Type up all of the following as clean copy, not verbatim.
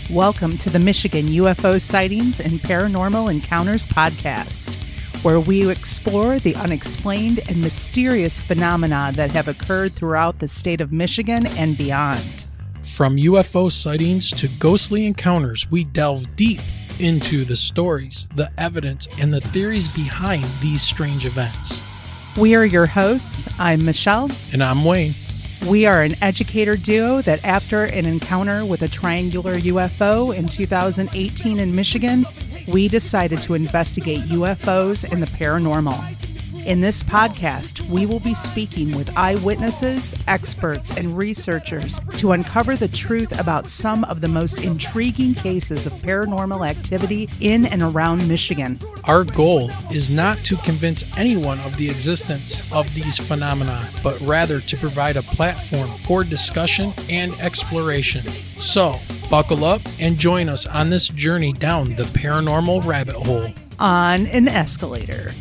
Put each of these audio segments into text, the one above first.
Welcome to the Michigan UFO Sightings and Paranormal Encounters podcast, where we explore the unexplained and mysterious phenomena that have occurred throughout the state of Michigan and beyond. From UFO sightings to ghostly encounters, we delve deep into the stories, the evidence, and the theories behind these strange events. We are your hosts. I'm Michelle. And I'm Wayne. We are an educator duo that after an encounter with a triangular UFO in 2018 in Michigan, we decided to investigate UFOs and the paranormal. In this podcast, we will be speaking with eyewitnesses, experts, and researchers to uncover the truth about some of the most intriguing cases of paranormal activity in and around Michigan. Our goal is not to convince anyone of the existence of these phenomena, but rather to provide a platform for discussion and exploration. So, buckle up and join us on this journey down the paranormal rabbit hole. On an escalator.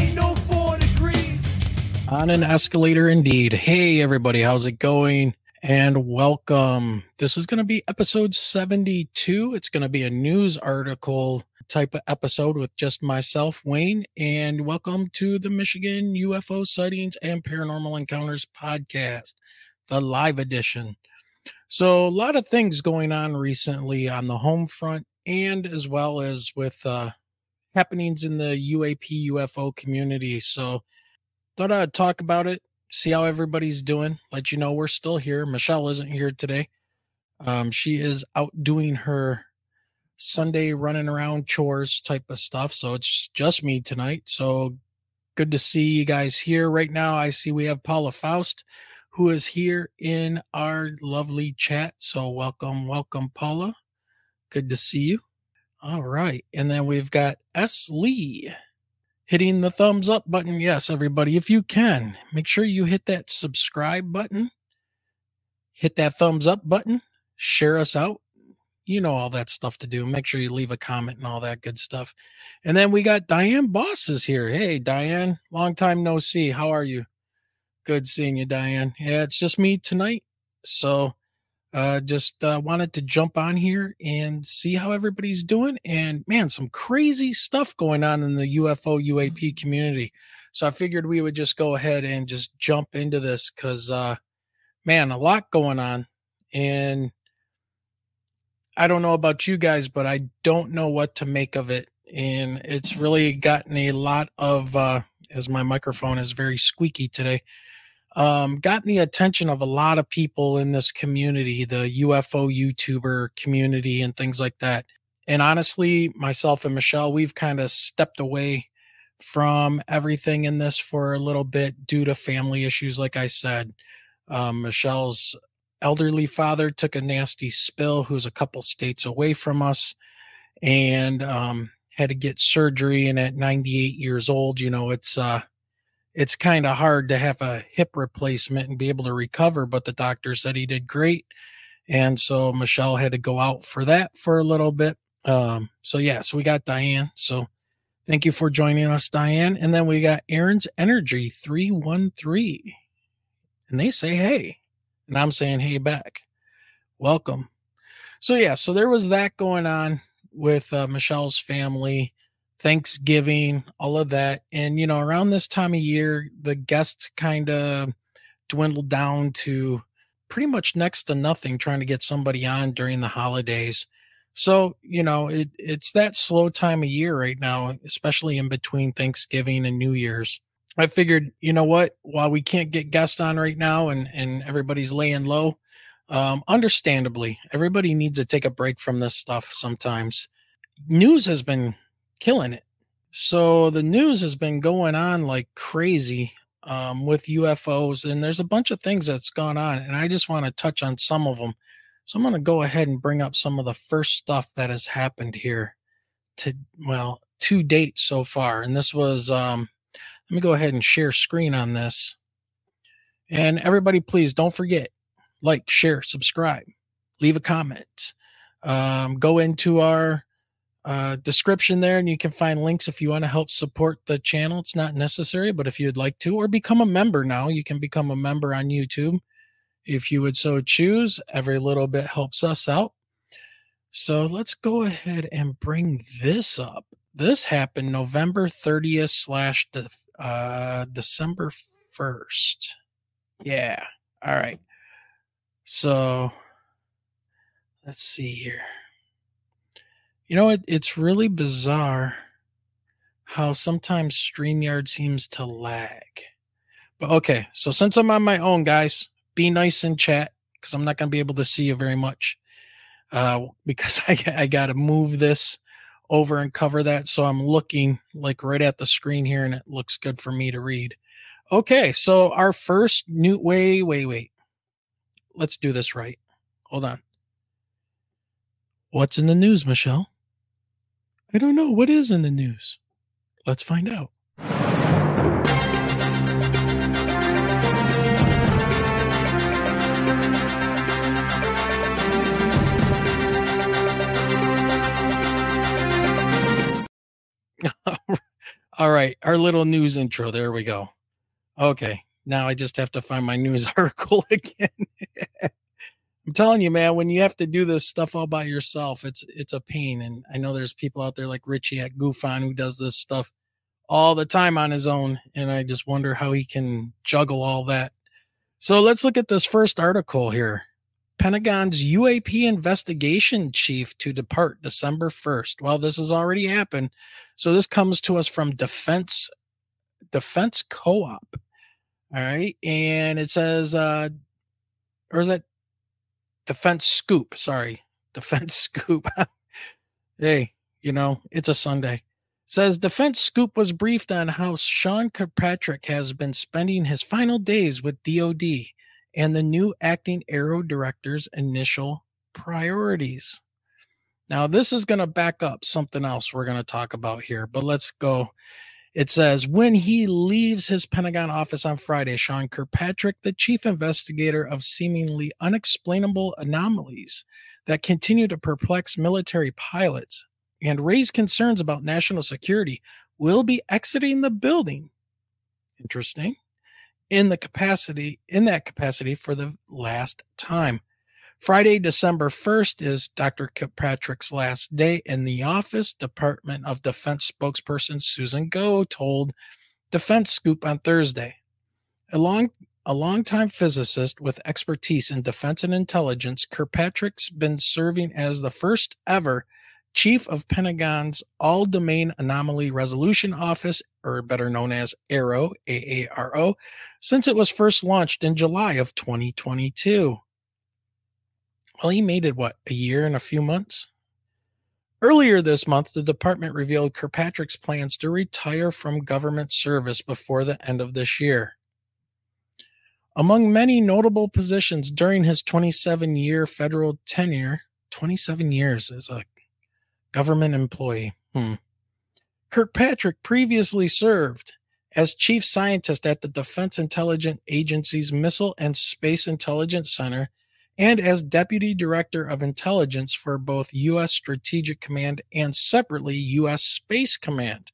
On an escalator indeed. Hey everybody, how's it going? And welcome. This is going to be episode 72. It's going to be a news article type of episode with just myself, Wayne, and welcome to the Michigan UFO Sightings and Paranormal Encounters podcast, the live edition. So a lot of things going on recently on the home front and as well as with happenings in the UAP UFO community. So thought I'd talk about it, see how everybody's doing. Let you know we're still here. Michelle isn't here today. She is out doing her Sunday running around chores type of stuff. So it's just me tonight. So good to see you guys here right now. I see we have Paula Faust, who is here in our lovely chat. So welcome, Paula. Good to see you. All right. And then we've got S. Lee hitting the thumbs up button. Yes, everybody, if you can, make sure you hit that subscribe button, hit that thumbs up button, share us out. You know all that stuff to do. Make sure you leave a comment and all that good stuff. And then we got Diane Boss is here. Hey, Diane, long time no see. How are you? Good seeing you, Diane. Yeah, it's just me tonight. So just wanted to jump on here and see how everybody's doing. And man, some crazy stuff going on in the UFO UAP community. So I figured we would just go ahead and just jump into this because, man, a lot going on. And I don't know about you guys, but I don't know what to make of it. And it's really gotten a lot of, as my microphone is very squeaky today, gotten the attention of a lot of people in this community, the UFO YouTuber community and things like that. And honestly, myself and Michelle, we've kind of stepped away from everything in this for a little bit due to family issues. Like I said, Michelle's elderly father took a nasty spill, who's a couple states away from us, and had to get surgery. And at 98 years old, you know, it's kind of hard to have a hip replacement and be able to recover, but the doctor said he did great. And so Michelle had to go out for that for a little bit. So we got Diane. So thank you for joining us, Diane. And then we got Aaron's Energy 313. And they say, hey, and I'm saying, hey, back. Welcome. So there was that going on with Michelle's family. Thanksgiving, all of that. And, you know, around this time of year, the guests kind of dwindled down to pretty much next to nothing, trying to get somebody on during the holidays. So, you know, it's that slow time of year right now, especially in between Thanksgiving and New Year's. I figured, you know what, while we can't get guests on right now and everybody's laying low, understandably, everybody needs to take a break from this stuff sometimes. News has been killing it. So the news has been going on like crazy with UFOs, and there's a bunch of things that's gone on, and I just want to touch on some of them. So I'm going to go ahead and bring up some of the first stuff that has happened here to date so far. And this was, let me go ahead and share screen on this. And everybody, please don't forget, like, share, subscribe, leave a comment, go into our description there, and you can find links if you want to help support the channel. It's not necessary, but if you'd like to, or become a member now, you can become a member on YouTube if you would so choose. Every little bit helps us out. So let's go ahead and bring this up. This happened November 30th slash December 1st. Yeah. All right. So let's see here. You know, it's really bizarre how sometimes StreamYard seems to lag. But okay, so since I'm on my own, guys, be nice in chat because I'm not going to be able to see you very much because I got to move this over and cover that. So I'm looking like right at the screen here and it looks good for me to read. Okay, so our first new, wait. Let's do this right. Hold on. What's in the news, Michelle? I don't know. What is in the news? Let's find out. All right, our little news intro. There we go. Okay, now I just have to find my news article again. I'm telling you, man, when you have to do this stuff all by yourself, it's a pain. And I know there's people out there like Richie at Goofon who does this stuff all the time on his own, and I just wonder how he can juggle all that. So let's look at this first article here. Pentagon's UAP investigation chief to depart December 1st. Well, this has already happened. So this comes to us from Defense Co-op. All right. And it says, or is that Defense Scoop? Sorry. Defense Scoop. Hey, you know, it's a Sunday. It says Defense Scoop was briefed on how Sean Kirkpatrick has been spending his final days with DOD and the new acting Aero director's initial priorities. Now, this is going to back up something else we're going to talk about here, but let's go. It says, when he leaves his Pentagon office on Friday, Sean Kirkpatrick, the chief investigator of seemingly unexplainable anomalies that continue to perplex military pilots and raise concerns about national security, will be exiting the building. Interesting. In that capacity for the last time. Friday, December 1st is Dr. Kirkpatrick's last day in the office, Department of Defense spokesperson Susan Goh told Defense Scoop on Thursday. A longtime physicist with expertise in defense and intelligence, Kirkpatrick's been serving as the first ever chief of Pentagon's All-Domain Anomaly Resolution Office, or better known as AARO, AARO, since it was first launched in July of 2022. Well, he made it, a year and a few months? Earlier this month, the department revealed Kirkpatrick's plans to retire from government service before the end of this year. Among many notable positions during his 27-year federal tenure, 27 years as a government employee. Kirkpatrick previously served as chief scientist at the Defense Intelligence Agency's Missile and Space Intelligence Center and as deputy director of intelligence for both U.S. Strategic Command and separately U.S. Space Command.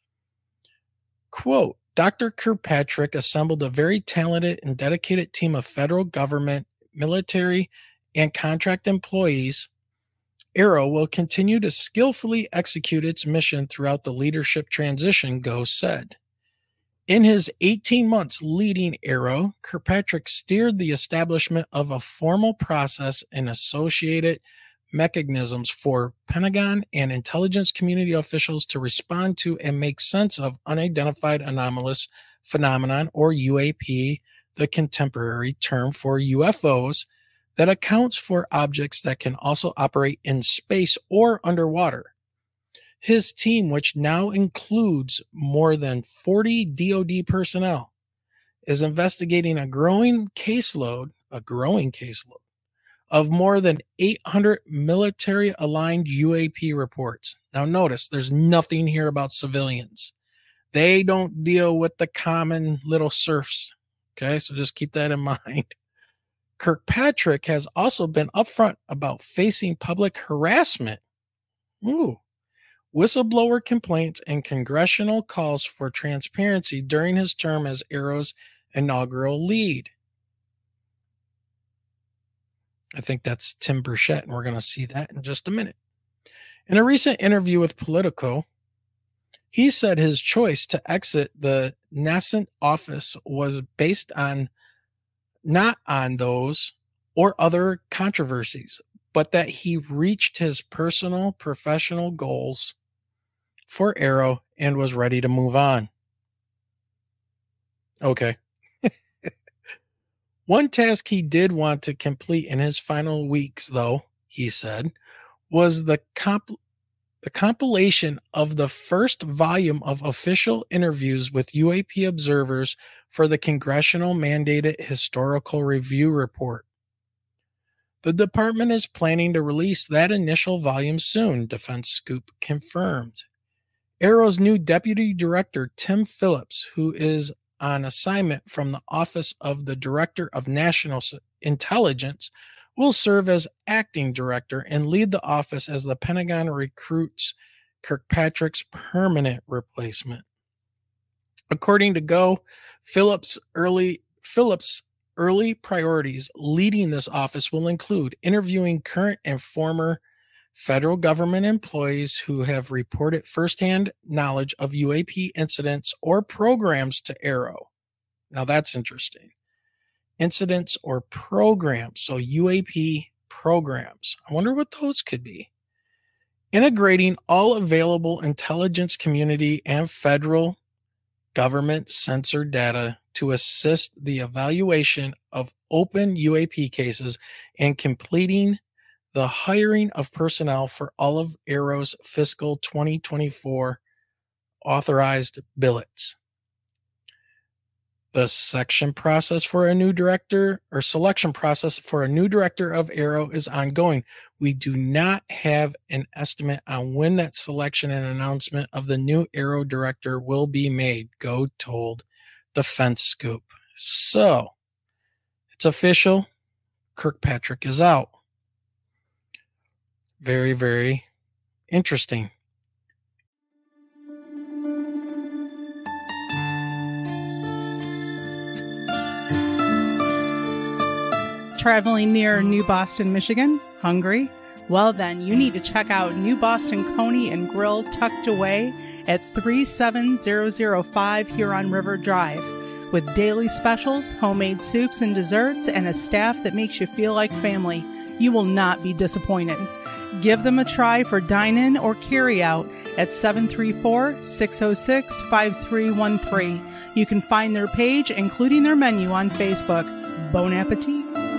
Quote, Dr. Kirkpatrick assembled a very talented and dedicated team of federal government, military, and contract employees. AARO will continue to skillfully execute its mission throughout the leadership transition, Goh said. In his 18 months leading AARO, Kirkpatrick steered the establishment of a formal process and associated mechanisms for Pentagon and intelligence community officials to respond to and make sense of unidentified anomalous phenomenon, or UAP, the contemporary term for UFOs, that accounts for objects that can also operate in space or underwater. His team, which now includes more than 40 DoD personnel, is investigating a growing caseload of more than 800 military-aligned UAP reports. Now notice, there's nothing here about civilians. They don't deal with the common little serfs. Okay, so just keep that in mind. Kirkpatrick has also been upfront about facing public harassment, whistleblower complaints, and congressional calls for transparency during his term as AARO's inaugural lead. I think that's Tim Burchett, and we're going to see that in just a minute. In a recent interview with Politico, he said his choice to exit the nascent office was based on not on those or other controversies, but that he reached his personal professional goals for Arrow and was ready to move on. Okay. One task he did want to complete in his final weeks, though, he said, was the compilation of the first volume of official interviews with UAP observers for the congressional mandated historical review report. The department is planning to release that initial volume soon, Defense Scoop confirmed. Arrow's new deputy director, Tim Phillips, who is on assignment from the Office of the Director of National Intelligence, will serve as acting director and lead the office as the Pentagon recruits Kirkpatrick's permanent replacement. According to Go, Phillips' early priorities leading this office will include interviewing current and former federal government employees who have reported firsthand knowledge of UAP incidents or programs to Arrow. Now that's interesting. Incidents or programs. So UAP programs. I wonder what those could be. Integrating all available intelligence community and federal government sensor data to assist the evaluation of open UAP cases and completing the hiring of personnel for all of Arrow's fiscal 2024 authorized billets. The selection process for a new director of Arrow is ongoing. We do not have an estimate on when that selection and announcement of the new Arrow director will be made, Go told Defense Scoop. So, it's official. Kirkpatrick is out. Very, very interesting. Traveling near New Boston, Michigan? Hungry? Well then, you need to check out New Boston Coney and Grill tucked away at 37005 Huron River Drive. With daily specials, homemade soups and desserts, and a staff that makes you feel like family, you will not be disappointed. Give them a try for dine-in or carry-out at 734-606-5313. You can find their page, including their menu, on Facebook. Bon appetit!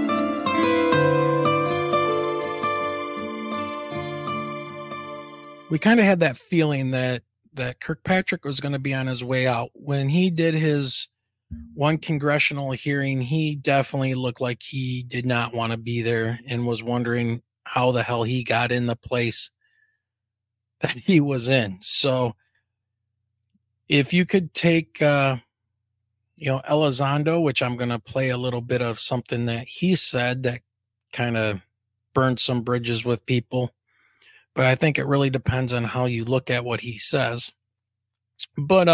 We kind of had that feeling that Kirkpatrick was going to be on his way out. When he did his one congressional hearing, he definitely looked like he did not want to be there and was wondering how the hell he got in the place that he was in. So if you could take, Elizondo, which I'm going to play a little bit of something that he said that kind of burned some bridges with people. But I think it really depends on how you look at what he says. But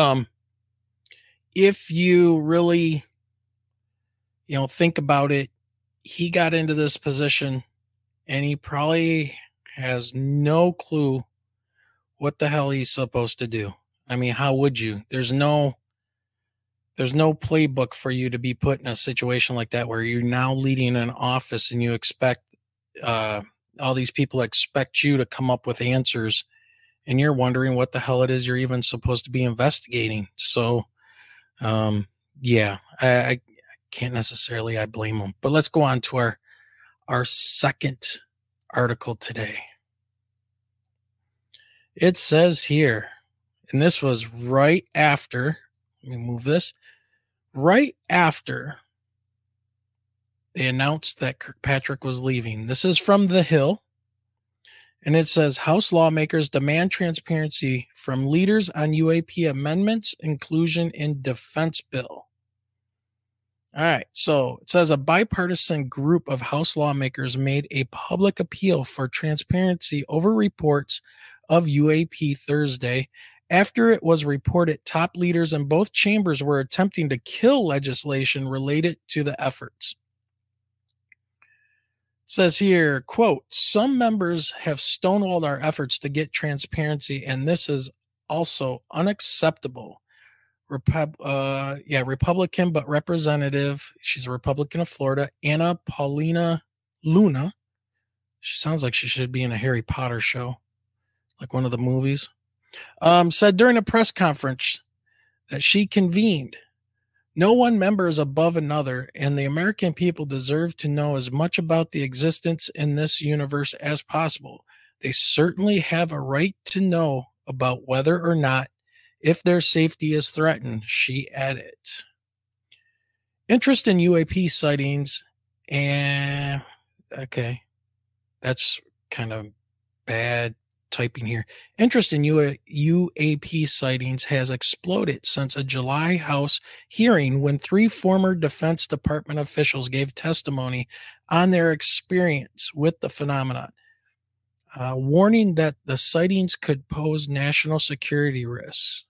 if you really, think about it, he got into this position and he probably has no clue what the hell he's supposed to do. I mean, how would you? There's no playbook for you to be put in a situation like that where you're now leading an office and you expect all these people expect you to come up with answers and you're wondering what the hell it is you're even supposed to be investigating. So, I can't necessarily, I blame them, but let's go on to our second article today. It says here, and this was right after, let me move this, right after they announced that Kirkpatrick was leaving. This is from The Hill, and it says, House lawmakers demand transparency from leaders on UAP amendments, inclusion in defense bill. All right, so it says a bipartisan group of House lawmakers made a public appeal for transparency over reports of UAP Thursday after it was reported top leaders in both chambers were attempting to kill legislation related to the efforts. says here, quote, some members have stonewalled our efforts to get transparency, and this is also unacceptable. Republican, but representative. She's a Republican of Florida. Anna Paulina Luna. She sounds like she should be in a Harry Potter show, like one of the movies. Said during a press conference that she convened, no one member is above another, and the American people deserve to know as much about the existence in this universe as possible. They certainly have a right to know about whether or not if their safety is threatened, she added. Interest in UAP sightings and okay, that's kind of bad typing here. Interest in UAP sightings has exploded since a July House hearing when 3 former Defense Department officials gave testimony on their experience with the phenomenon, warning that the sightings could pose national security risks.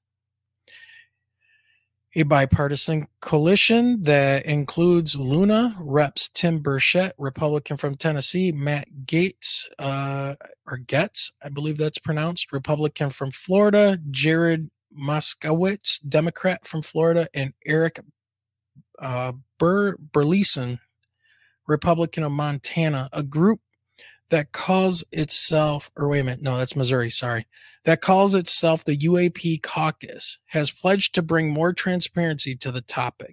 A bipartisan coalition that includes Luna, Reps Tim Burchett, Republican from Tennessee, Matt Gaetz, or Getz, I believe that's pronounced, Republican from Florida, Jared Moskowitz, Democrat from Florida, and Eric Burleson, Republican of Montana, a group that calls itself, that's Missouri, sorry, that calls itself the UAP Caucus, has pledged to bring more transparency to the topic.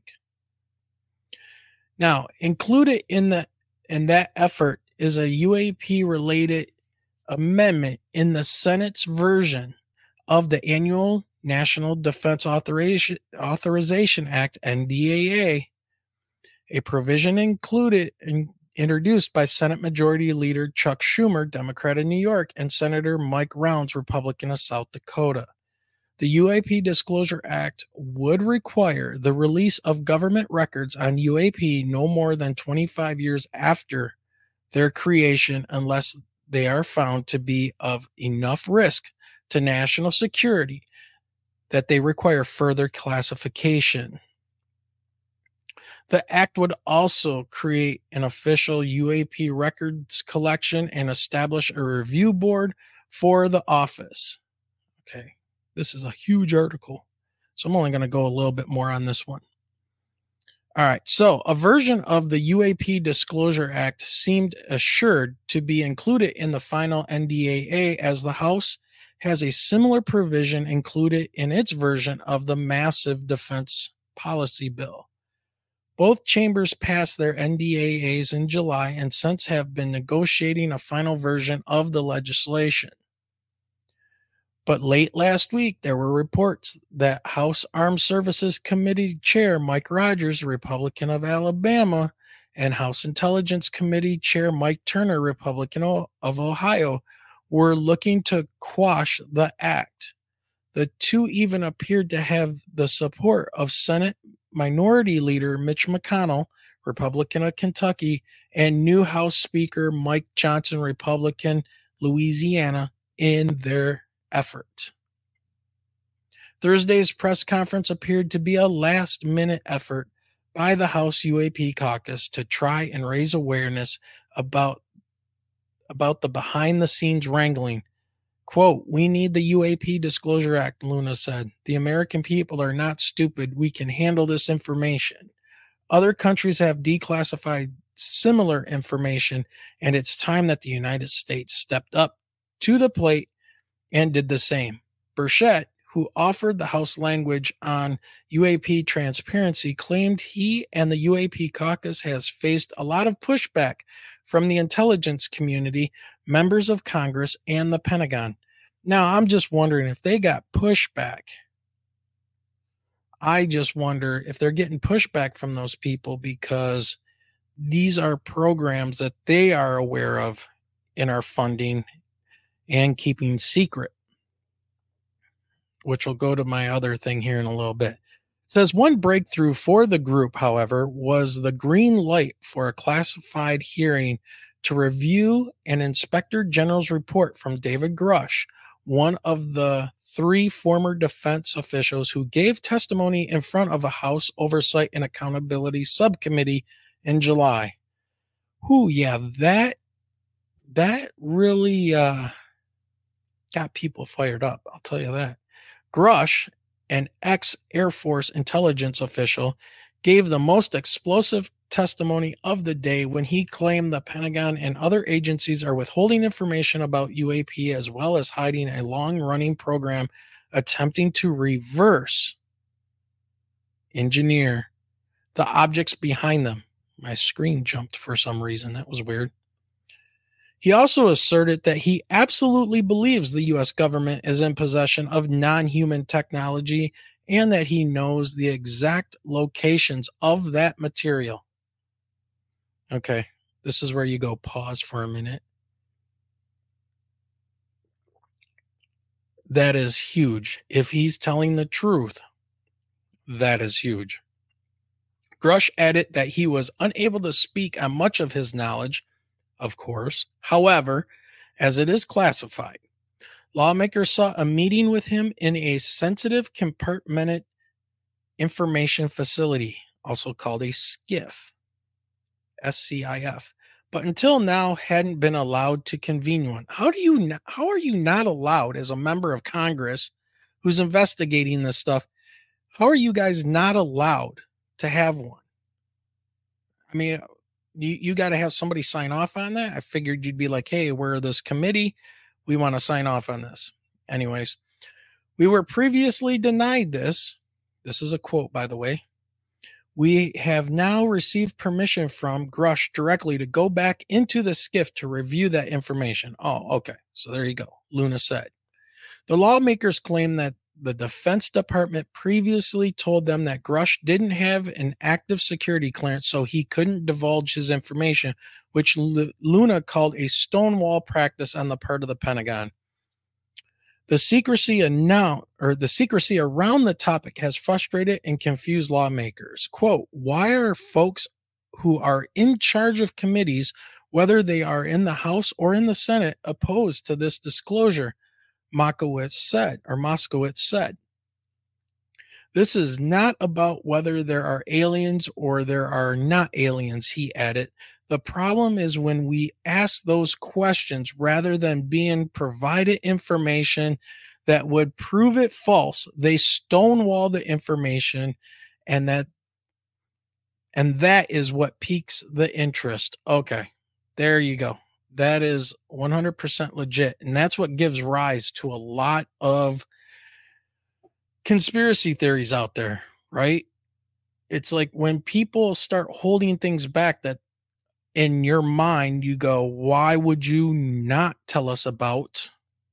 Now, included in that effort is a UAP-related amendment in the Senate's version of the annual National Defense Authorization Act, NDAA, a provision introduced by Senate Majority Leader Chuck Schumer, Democrat of New York, and Senator Mike Rounds, Republican of South Dakota. The UAP Disclosure Act would require the release of government records on UAP no more than 25 years after their creation unless they are found to be of enough risk to national security that they require further classification. The act would also create an official UAP records collection and establish a review board for the office. Okay, this is a huge article, so I'm only going to go a little bit more on this one. All right, so a version of the UAP Disclosure Act seemed assured to be included in the final NDAA, as the House has a similar provision included in its version of the massive defense policy bill. Both chambers passed their NDAAs in July and since have been negotiating a final version of the legislation. But late last week, there were reports that House Armed Services Committee Chair Mike Rogers, Republican of Alabama, and House Intelligence Committee Chair Mike Turner, Republican of Ohio, were looking to quash the act. The two even appeared to have the support of Senate Minority Leader Mitch McConnell, Republican of Kentucky, and new House Speaker Mike Johnson, Republican, Louisiana, in their effort. Thursday's press conference appeared to be a last-minute effort by the House UAP caucus to try and raise awareness about the behind-the-scenes wrangling. Quote, "We need the UAP Disclosure Act," Luna said. "The American people are not stupid. We can handle this information. Other countries have declassified similar information, and it's time that the United States stepped up to the plate and did the same." Burchett, who offered the House language on UAP transparency, claimed he and the UAP caucus has faced a lot of pushback from the intelligence community, members of Congress, and the Pentagon. Now, I'm just wondering if they got pushback. I just wonder if they're getting pushback from those people because these are programs that they are aware of and are funding and keeping secret, which will go to my other thing here in a little bit. It says one breakthrough for the group, however, was the green light for a classified hearing to review an Inspector General's report from David Grush, one of the 3 former defense officials who gave testimony in front of a House Oversight and Accountability Subcommittee in July. Yeah, that really got people fired up. I'll tell you that. Grush, an ex-Air Force intelligence official, gave the most explosive testimony of the day when he claimed the Pentagon and other agencies are withholding information about UAP as well as hiding a long-running program attempting to reverse engineer the objects behind them. My screen jumped for some reason. That was weird. He also asserted that he absolutely believes the U.S. government is in possession of non-human technology and that he knows the exact locations of that material. Okay, this is where you go pause for a minute. That is huge. If he's telling the truth, that is huge. Grush added that he was unable to speak on much of his knowledge, of course. However, as it is classified, lawmakers sought a meeting with him in a sensitive compartmented information facility, also called a SCIF, SCIF, but until now hadn't been allowed to convene one. How are you not allowed as a member of Congress who's investigating this stuff? How are you guys not allowed to have one? I mean, you got to have somebody sign off on that. I figured you'd be like, hey, we're this committee. We want to sign off on this. Anyways, we were previously denied this. This is a quote, by the way. We have now received permission from Grush directly to go back into the SCIF to review that information. Oh, okay. So there you go. Luna said. The lawmakers claim that the Defense Department previously told them that Grush didn't have an active security clearance, so he couldn't divulge his information, which Luna called a stonewall practice on the part of the Pentagon. The secrecy around the topic has frustrated and confused lawmakers. Quote, why are folks who are in charge of committees, whether they are in the House or in the Senate, opposed to this disclosure? Moskowitz said. This is not about whether there are aliens or there are not aliens, he added. The problem is when we ask those questions rather than being provided information that would prove it false, they stonewall the information, and that is what piques the interest. Okay, there you go. That is 100% legit. And that's what gives rise to a lot of conspiracy theories out there, right? It's like when people start holding things back that in your mind, you go, why would you not tell us about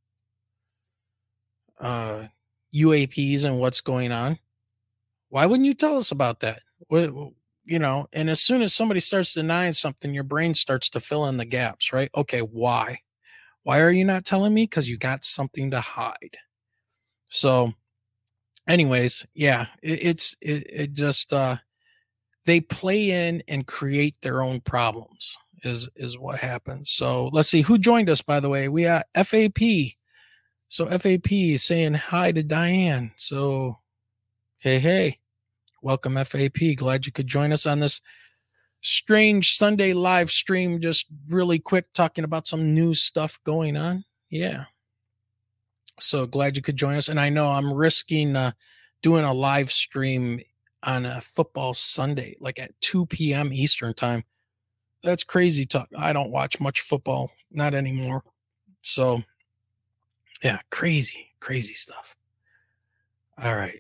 UAPs and what's going on? Why wouldn't you tell us about that? You know, and as soon as somebody starts denying something, your brain starts to fill in the gaps, right? Okay, why? Why are you not telling me? Because you got something to hide. So anyways, yeah, it just, they play in and create their own problems is what happens. So let's see who joined us, by the way. We got FAP. So FAP is saying hi to Diane. So, hey, welcome FAP. Glad you could join us on this strange Sunday live stream. Just really quick talking about some new stuff going on. Yeah. So glad you could join us. And I know I'm risking doing a live stream on a football Sunday, like at 2 p.m. Eastern time. That's crazy talk. I don't watch much football, not anymore. So yeah, crazy stuff. All right.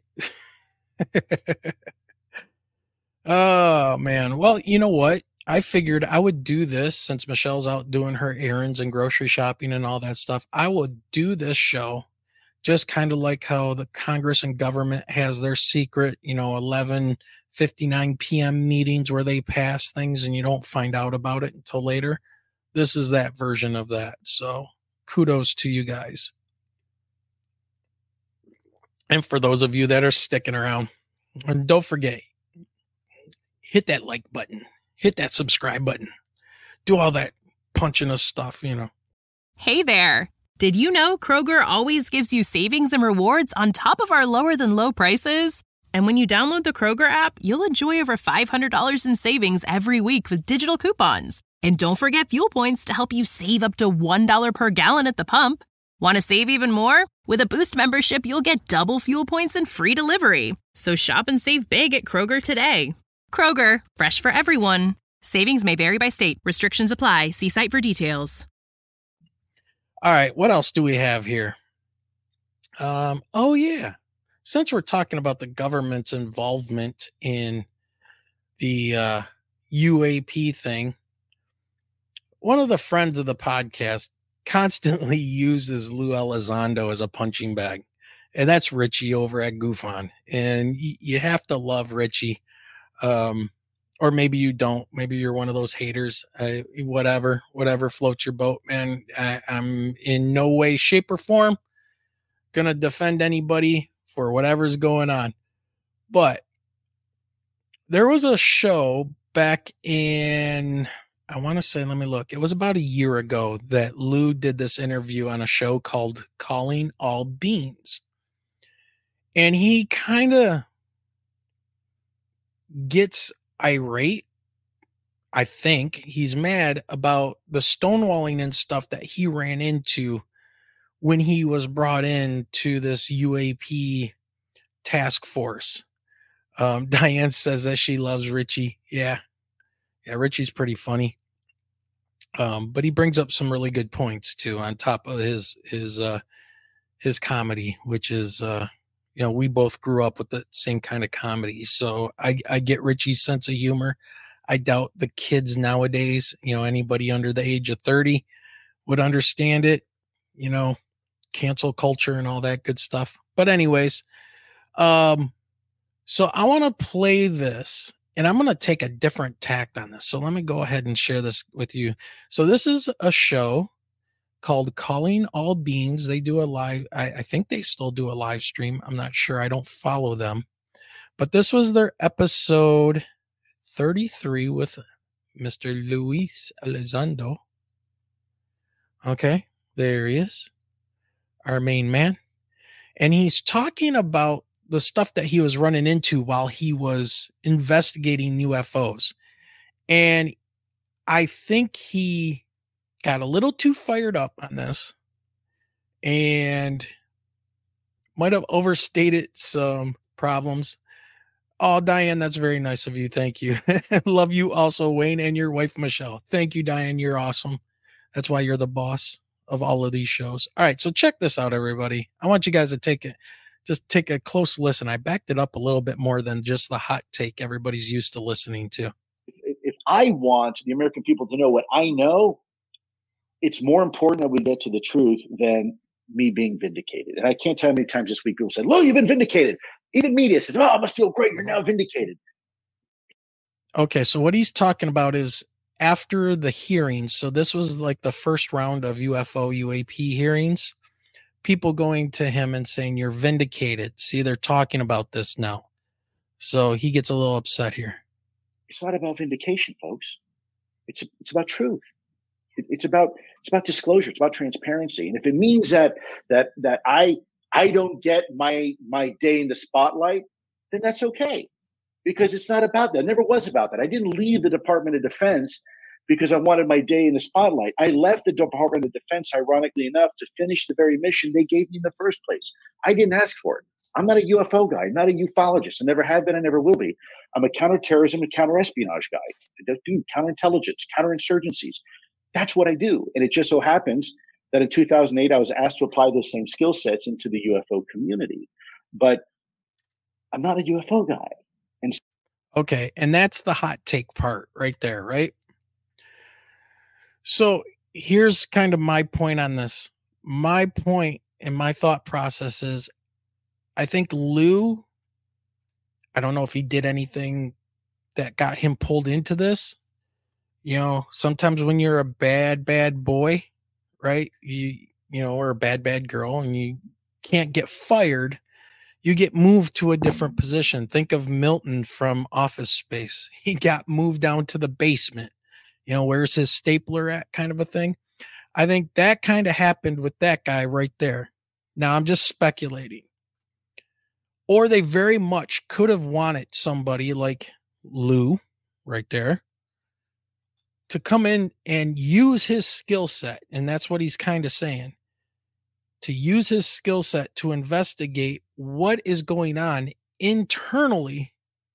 Oh man. Well, you know what? I figured I would do this since Michelle's out doing her errands and grocery shopping and all that stuff. I will do this show just kind of like how the Congress and government has their secret, 11:59 p.m. meetings where they pass things and you don't find out about it until later. This is that version of that. So kudos to you guys. And for those of you that are sticking around, and don't forget, hit that like button, hit that subscribe button, do all that punching us stuff, Hey there. Did you know Kroger always gives you savings and rewards on top of our lower than low prices? And when you download the Kroger app, you'll enjoy over $500 in savings every week with digital coupons. And don't forget fuel points to help you save up to $1 per gallon at the pump. Want to save even more? With a Boost membership, you'll get double fuel points and free delivery. So shop and save big at Kroger today. Kroger, fresh for everyone. Savings may vary by state. Restrictions apply. See site for details. All right, what else do we have here? Oh, yeah. Since we're talking about the government's involvement in the UAP thing, one of the friends of the podcast constantly uses Lou Elizondo as a punching bag, and that's Richie over at GoofOn. And you have to love Richie, or maybe you don't. Maybe you're one of those haters. Whatever floats your boat, man. I'm in no way, shape, or form gonna defend anybody for whatever's going on, but there was a show back in, I want to say, let me look. It was about a year ago that Lou did this interview on a show called Calling All Beans. And he kind of gets irate. I think he's mad about the stonewalling and stuff that he ran into when he was brought in to this UAP task force. Diane says that she loves Richie. Yeah, Richie's pretty funny. But he brings up some really good points too, on top of his comedy, which is, we both grew up with the same kind of comedy. So I get Richie's sense of humor. I doubt the kids nowadays, anybody under the age of 30 would understand it, cancel culture and all that good stuff. But anyways, so I want to play this, and I'm going to take a different tact on this. So let me go ahead and share this with you. So this is a show called Calling All Beans. They do a live, I think they still do a live stream. I'm not sure. I don't follow them. But this was their episode 33 with Mr. Luis Elizondo. Okay, there he is, our main man. And he's talking about the stuff that he was running into while he was investigating UFOs. And I think he got a little too fired up on this and might have overstated some problems. Oh, Diane, that's very nice of you. Thank you. Love you also, Wayne, and your wife, Michelle. Thank you, Diane. You're awesome. That's why you're the boss of all of these shows. All right, so check this out, everybody. I want you guys to take a close listen. I backed it up a little bit more than just the hot take everybody's used to listening to. If I want the American people to know what I know, it's more important that we get to the truth than me being vindicated. And I can't tell how many times this week people said, "Lou, you've been vindicated." Even media says, "Oh, I must feel great. You're now vindicated." Okay, so what he's talking about is after the hearings. So this was like the first round of UAP hearings. People going to him and saying, "You're vindicated." See, they're talking about this now. So he gets a little upset here. It's not about vindication, folks. It's about truth. It's about disclosure. It's about transparency. And if it means that I don't get my day in the spotlight, then that's okay, because it's not about that. It never was about that. I didn't leave the Department of Defense because I wanted my day in the spotlight. I left the Department of Defense, ironically enough, to finish the very mission they gave me in the first place. I didn't ask for it. I'm not a UFO guy, not a ufologist. I never have been, I never will be. I'm a counterterrorism and counterespionage guy. I do counterintelligence, counterinsurgencies. That's what I do. And it just so happens that in 2008, I was asked to apply those same skill sets into the UFO community. But I'm not a UFO guy. And okay, and that's the hot take part right there, right? So here's kind of my point on this. My point and my thought process is, I think Lou, I don't know if he did anything that got him pulled into this. Sometimes when you're a bad boy, right? Or a bad girl, and you can't get fired, you get moved to a different position. Think of Milton from Office Space. He got moved down to the basement. Where's his stapler at, kind of a thing. I think that kind of happened with that guy right there. Now I'm just speculating. Or they very much could have wanted somebody like Lou right there to come in and use his skill set. And that's what he's kind of saying, to use his skill set to investigate what is going on internally,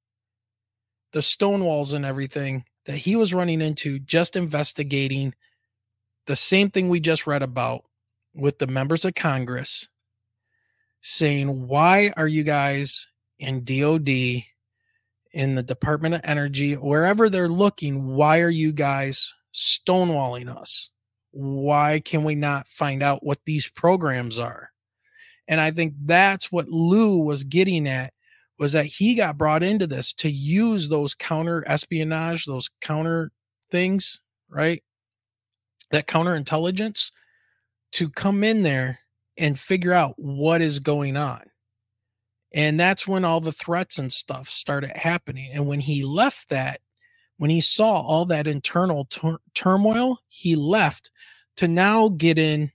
the stonewalls and everything that he was running into, just investigating the same thing we just read about with the members of Congress saying, why are you guys in DOD, in the Department of Energy, wherever they're looking, why are you guys stonewalling us? Why can we not find out what these programs are? And I think that's what Lou was getting at, was that he got brought into this to use those counter espionage, those counter things, right? That counterintelligence, to come in there and figure out what is going on. And that's when all the threats and stuff started happening. And when he left that, when he saw all that internal turmoil, he left to now get in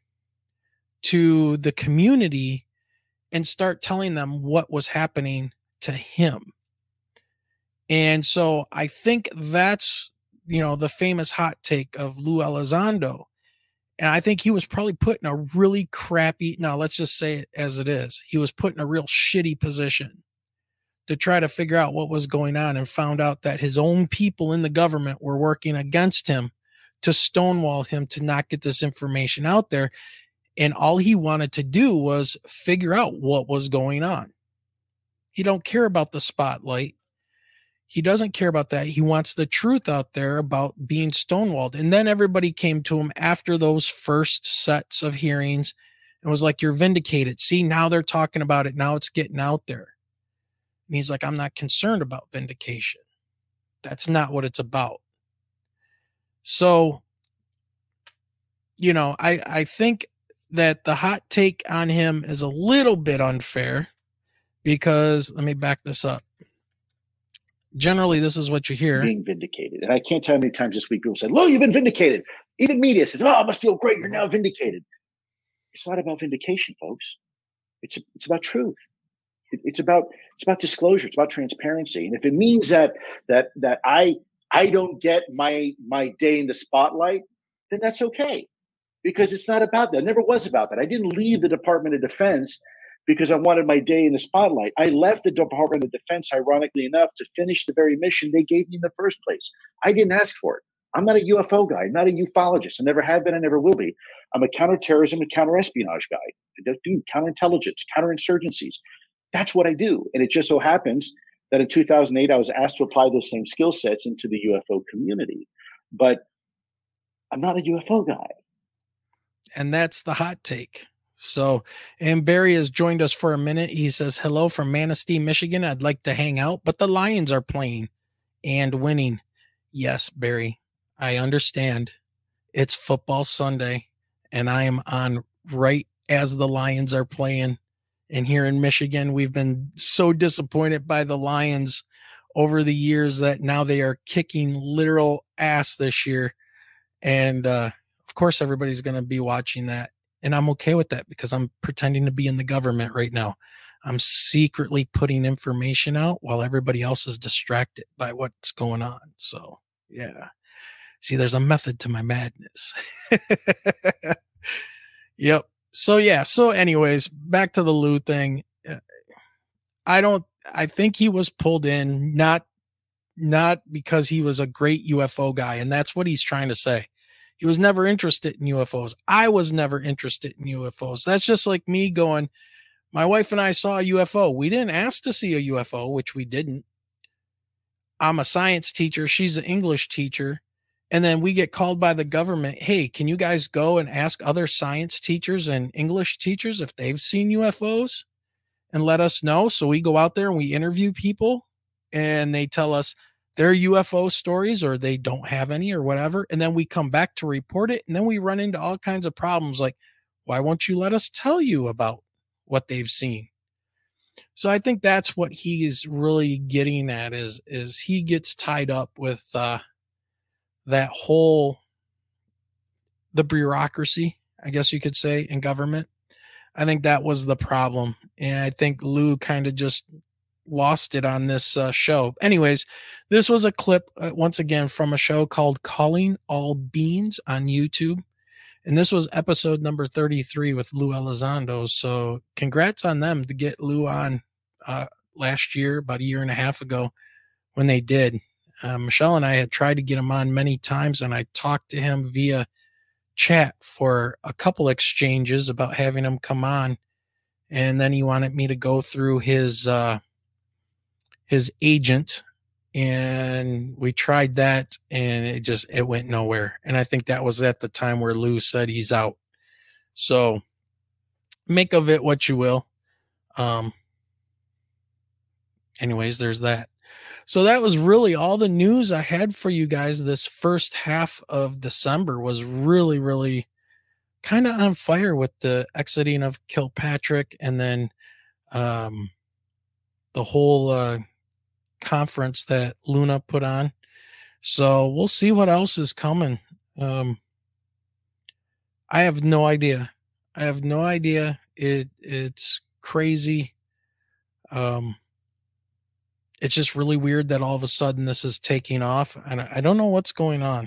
to the community and start telling them what was happening to him. And so I think that's, the famous hot take of Lou Elizondo. And I think he was probably put in a really crappy, now let's just say it as it is. He was put in a real shitty position to try to figure out what was going on, and found out that his own people in the government were working against him to stonewall him to not get this information out there. And all he wanted to do was figure out what was going on. He don't care about the spotlight. He doesn't care about that. He wants the truth out there about being stonewalled. And then everybody came to him after those first sets of hearings and was like, you're vindicated. See, now they're talking about it. Now it's getting out there. And he's like, I'm not concerned about vindication. That's not what it's about. So, I think that the hot take on him is a little bit unfair, because let me back this up. Generally, this is what you hear. Being vindicated. And I can't tell how many times this week people said, Lou, you've been vindicated. Even media says, oh, it must feel great. You're now vindicated. It's not about vindication, folks. It's about truth. It's about disclosure. It's about transparency. And if it means that I don't get my day in the spotlight, then that's okay, because it's not about that. It never was about that. I didn't leave the Department of Defense because I wanted my day in the spotlight. I left the Department of Defense, ironically enough, to finish the very mission they gave me in the first place. I didn't ask for it. I'm not a UFO guy. I'm not a ufologist. I never have been. I never will be. I'm a counterterrorism and counterespionage guy. I do counterintelligence, counterinsurgencies. That's what I do. And it just so happens that in 2008, I was asked to apply those same skill sets into the UFO community. But I'm not a UFO guy. And that's the hot take. So, and Barry has joined us for a minute. He says, hello from Manistee, Michigan. I'd like to hang out, but the Lions are playing and winning. Yes, Barry, I understand. It's football Sunday, and I am on right as the Lions are playing. And here in Michigan, we've been so disappointed by the Lions over the years that now they are kicking literal ass this year. And, of course, everybody's going to be watching that. And I'm okay with that, because I'm pretending to be in the government right now. I'm secretly putting information out while everybody else is distracted by what's going on. So, yeah. See, there's a method to my madness. Yep. So, yeah. So anyways, back to the Lou thing. I think he was pulled in, not because he was a great UFO guy. And that's what he's trying to say. He was never interested in UFOs. I was never interested in UFOs. That's just like me going, my wife and I saw a UFO. We didn't ask to see a UFO, which we didn't. I'm a science teacher. She's an English teacher. And then we get called by the government. Hey, can you guys go and ask other science teachers and English teachers if they've seen UFOs and let us know? So we go out there and we interview people, and they tell us their UFO stories, or they don't have any, or whatever. And then we come back to report it. And then we run into all kinds of problems like, why won't you let us tell you about what they've seen? So I think that's what he is really getting at, is he gets tied up with, that whole, the bureaucracy, I guess you could say, in government. I think that was the problem. And I think Lou kind of just lost it on this show. Anyways, this was a clip once again from a show called Calling All Beans on YouTube. And this was episode number 33 with Lou Elizondo. So congrats on them to get Lou on last year, about a year and a half ago when they did. Michelle and I had tried to get him on many times, and I talked to him via chat for a couple exchanges about having him come on. And then he wanted me to go through his agent, and we tried that, and it went nowhere. And I think that was at the time where Lou said he's out. So make of it what you will. Anyways, there's that. So that was really all the news I had for you guys. This first half of December was really, really kind of on fire with the exiting of Kilpatrick, and then the whole conference that Luna put on. So we'll see what else is coming. I have no idea. It's crazy. It's just really weird that all of a sudden this is taking off, and I don't know what's going on.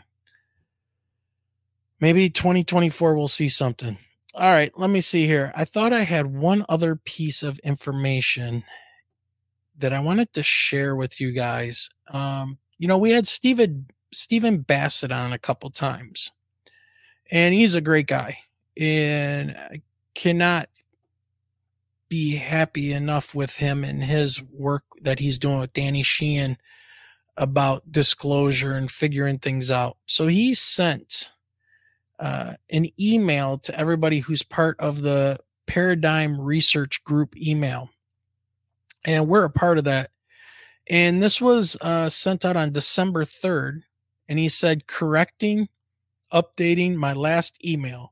Maybe 2024 we'll see something. All right, let me see here. I thought I had one other piece of information that I wanted to share with you guys. We had Stephen Bassett on a couple times, and he's a great guy, and I cannot be happy enough with him and his work that he's doing with Danny Sheehan about disclosure and figuring things out. So he sent an email to everybody who's part of the Paradigm Research Group email. And we're a part of that. And this was sent out on December 3rd. And he said, updating my last email.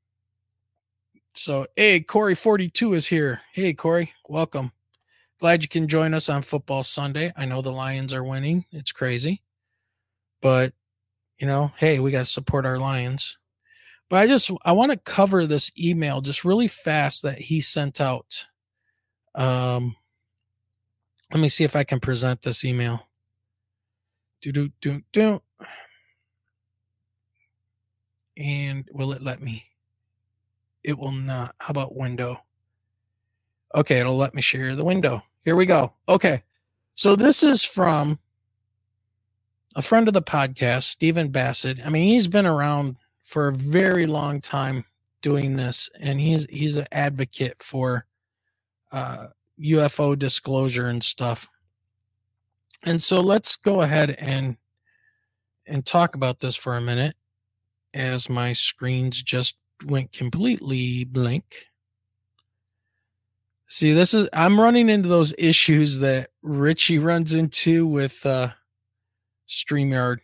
So, hey, Corey42 is here. Hey, Corey, welcome. Glad you can join us on Football Sunday. I know the Lions are winning. It's crazy. But, hey, we got to support our Lions. But I want to cover this email just really fast that he sent out. Let me see if I can present this email. And will it let me? It will not. How about window? Okay, it'll let me share the window. Here we go. Okay. So this is from a friend of the podcast, Stephen Bassett. I mean, he's been around for a very long time doing this, and he's an advocate for UFO disclosure and stuff. And so let's go ahead and talk about this for a minute, as my screens just went completely blank. See, I'm running into those issues that Richie runs into with StreamYard.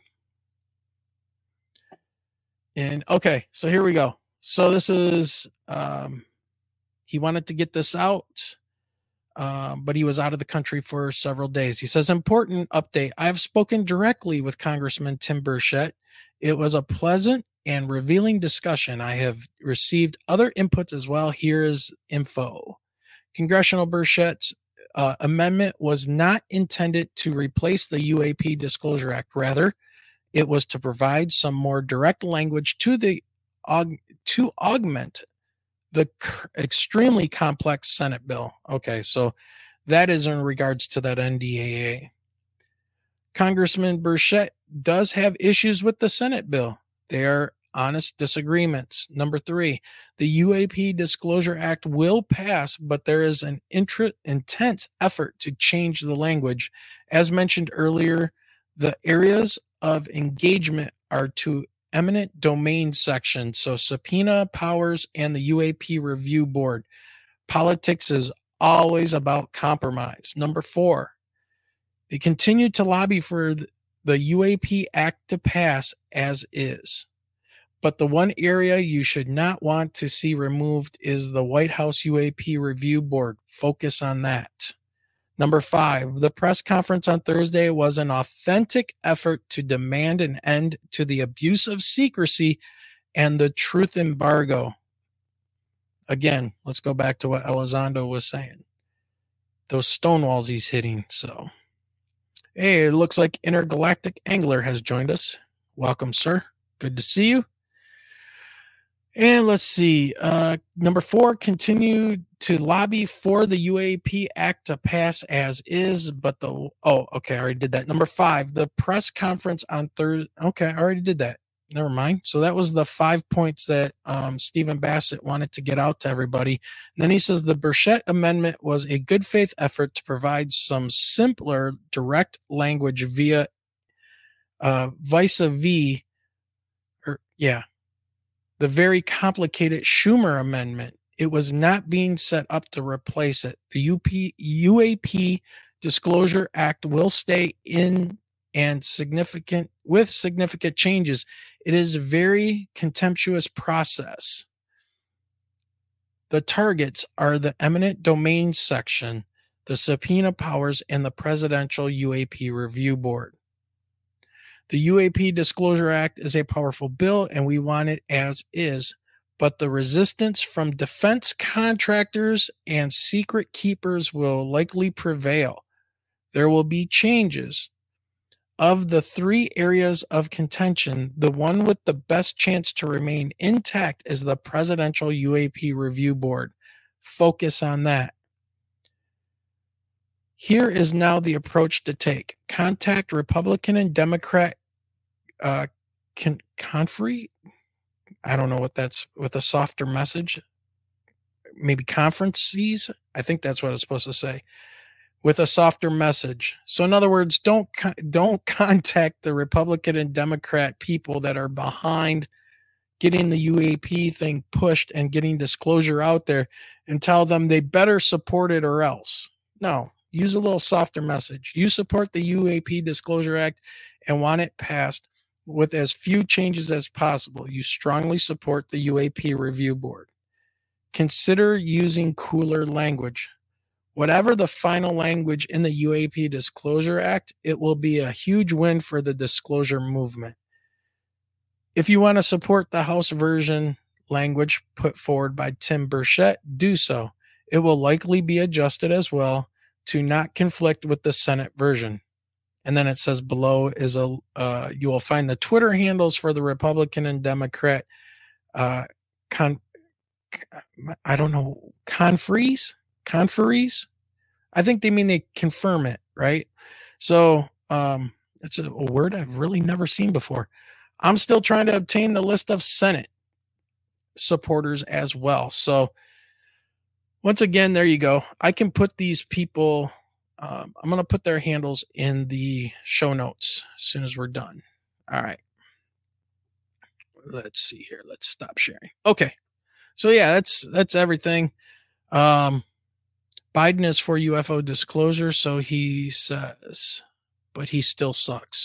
And okay, so here we go. So this is, he wanted to get this out, but he was out of the country for several days. He says, important update. I have spoken directly with Congressman Tim Burchett. It was a pleasant and revealing discussion. I have received other inputs as well. Here is info. Congressional Burchett's amendment was not intended to replace the UAP Disclosure Act. Rather, it was to provide some more direct language to augment the extremely complex Senate bill. Okay, so that is in regards to that NDAA. Congressman Burchett does have issues with the Senate bill. They are honest disagreements. Number 3, the UAP Disclosure Act will pass, but there is an intense effort to change the language. As mentioned earlier, the areas of engagement are to eminent domain section, so subpoena powers and the UAP review board. Politics is always about compromise. Number 4, they continue to lobby for the UAP Act to pass as is. But the one area you should not want to see removed is the White House UAP review board. Focus on that. Number 5, the press conference on Thursday was an authentic effort to demand an end to the abuse of secrecy and the truth embargo. Again, let's go back to what Elizondo was saying. those stone walls he's hitting. So, hey, it looks like Intergalactic Angler has joined us. Welcome, sir. Good to see you. And let's see. Number 4, continue to lobby for the UAP Act to pass as is, but okay, I already did that. Number 5, the press conference on Thursday. Okay, I already did that. Never mind. So that was the 5 points that Stephen Bassett wanted to get out to everybody. And then he says the Burchett Amendment was a good faith effort to provide some simpler, direct language via vis-a-vis, the very complicated Schumer Amendment. It was not being set up to replace it. The UAP Disclosure Act will stay in and significant changes. It is a very contemptuous process. The targets are the eminent domain section, the subpoena powers, and the Presidential UAP Review Board. The UAP Disclosure Act is a powerful bill, and we want it as is, but the resistance from defense contractors and secret keepers will likely prevail. There will be changes. Of the 3 areas of contention, the one with the best chance to remain intact is the Presidential UAP Review Board. Focus on that. Here is now the approach to take. Contact Republican and Democrat conferee. I don't know what that's with a softer message. Maybe conferences. I think that's what it's supposed to say. With a softer message. So in other words, don't contact the Republican and Democrat people that are behind getting the UAP thing pushed and getting disclosure out there and tell them they better support it or else. No, use a little softer message. You support the UAP Disclosure Act and want it passed with as few changes as possible. You strongly support the UAP Review Board. Consider using cooler language. Whatever the final language in the UAP Disclosure Act, it will be a huge win for the disclosure movement. If you want to support the House version language put forward by Tim Burchett, do so. It will likely be adjusted as well to not conflict with the Senate version. And then it says below is you will find the Twitter handles for the Republican and Democrat I don't know, conferees. I think they mean they confirm it, right? So it's a word I've really never seen before. I'm still trying to obtain the list of Senate supporters as well. So once again, there you go. I can put these people, I'm going to put their handles in the show notes as soon as we're done. All right. Let's see here. Let's stop sharing. Okay. So yeah, that's everything. Biden is for UFO disclosure, so he says, but he still sucks.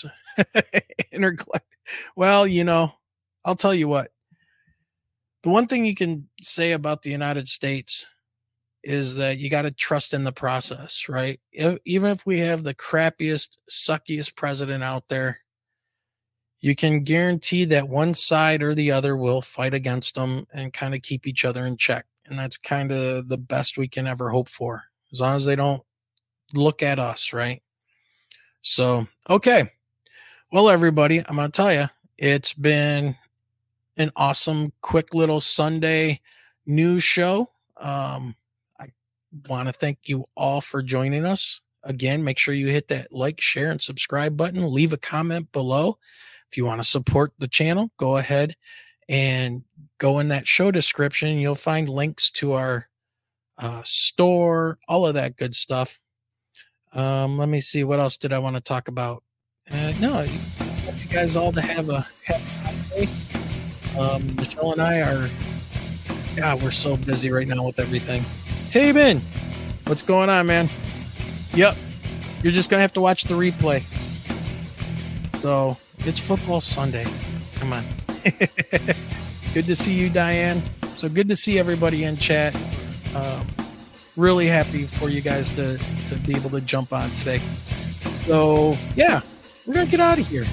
Well, you know, I'll tell you what. The one thing you can say about the United States is that you got to trust in the process, right? Even if we have the crappiest, suckiest president out there, you can guarantee that one side or the other will fight against them and kind of keep each other in check. And that's kind of the best we can ever hope for, as long as they don't look at us, right? So, okay. Well, everybody, I'm going to tell you, it's been an awesome, quick little Sunday news show. I want to thank you all for joining us. Again, make sure you hit that like, share, and subscribe button. Leave a comment below. If you want to support the channel, go ahead and go in that show description. You'll find links to our store, all of that good stuff. Let me see. What else did I want to talk about? No, I want you guys all to have a happy holiday. Michelle and I are, we're so busy right now with everything. Tabin, what's going on, man? Yep. You're just going to have to watch the replay. So it's football Sunday. Come on. Good to see you, Diane. So good to see everybody in chat. Really happy for you guys to be able to jump on today. So yeah, we're going to get out of here.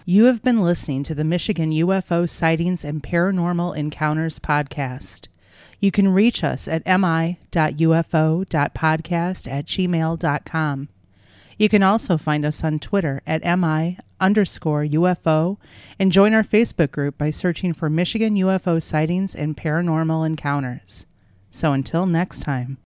You have been listening to the Michigan UFO Sightings and Paranormal Encounters podcast. You can reach us at mi.ufo.podcast@gmail.com. You can also find us on Twitter at mi_UFO and join our Facebook group by searching for Michigan UFO Sightings and Paranormal Encounters. So until next time.